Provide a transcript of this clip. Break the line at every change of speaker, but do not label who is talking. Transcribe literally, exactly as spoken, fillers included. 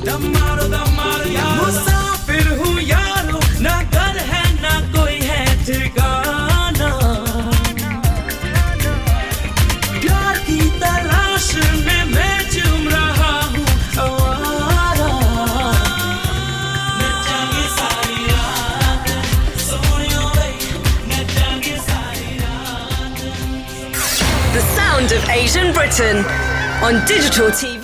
दम मारो दम मारो यारो मुसाफिर हूँ यारो ना घर है ना कोई है ठिकाना प्यार की तलाश में मैं झूम रहा हूँ आवारा नचांगे सारी रात सोनियो वे नचांगे सारी रात
The sound of Asian Britain on digital T V